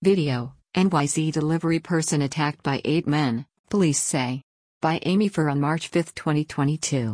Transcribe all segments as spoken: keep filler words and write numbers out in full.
Video: N Y C delivery person attacked by eight men, police say. By Amy Fur on March fifth, twenty twenty-two.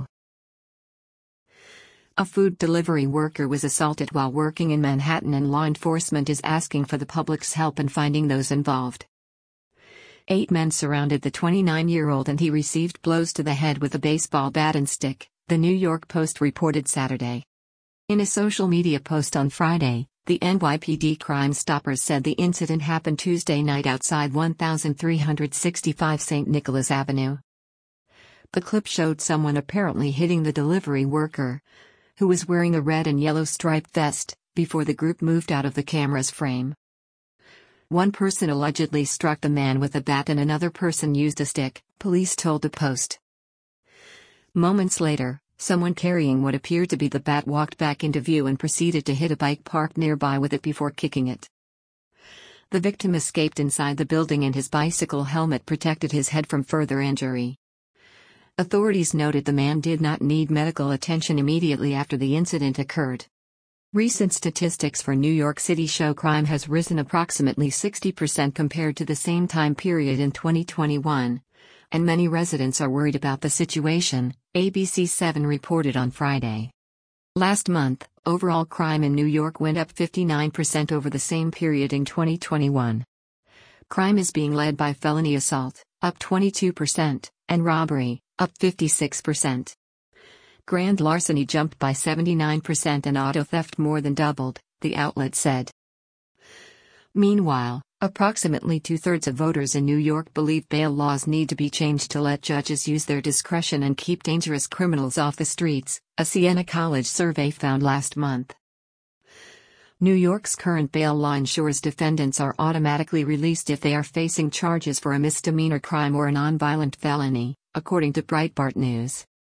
A food delivery worker was assaulted while working in Manhattan, and law enforcement is asking for the public's help in finding those involved. Eight men surrounded the twenty-nine-year-old and he received blows to the head with a baseball bat and stick, the New York Post reported Saturday. In a social media post on Friday, the N Y P D Crime Stoppers said the incident happened Tuesday night outside thirteen sixty-five Saint Nicholas Avenue. The clip showed someone apparently hitting the delivery worker, who was wearing a red and yellow striped vest, before the group moved out of the camera's frame. One person allegedly struck the man with a bat and another person used a stick, police told the Post. Moments later, someone carrying what appeared to be the bat walked back into view and proceeded to hit a bike parked nearby with it before kicking it. The victim escaped inside the building and his bicycle helmet protected his head from further injury. Authorities noted the man did not need medical attention immediately after the incident occurred. Recent statistics for New York City show crime has risen approximately sixty percent compared to the same time period in twenty twenty-one, and many residents are worried about the situation, A B C seven reported on Friday. Last month, overall crime in New York went up fifty-nine percent over the same period in twenty twenty-one. Crime is being led by felony assault, up twenty-two percent, and robbery, up fifty-six percent. Grand larceny jumped by seventy-nine percent and auto theft more than doubled, the outlet said. Meanwhile, approximately two-thirds of voters in New York believe bail laws need to be changed to let judges use their discretion and keep dangerous criminals off the streets, a Siena College survey found last month. New York's current bail law ensures defendants are automatically released if they are facing charges for a misdemeanor crime or a nonviolent felony, according to Breitbart News.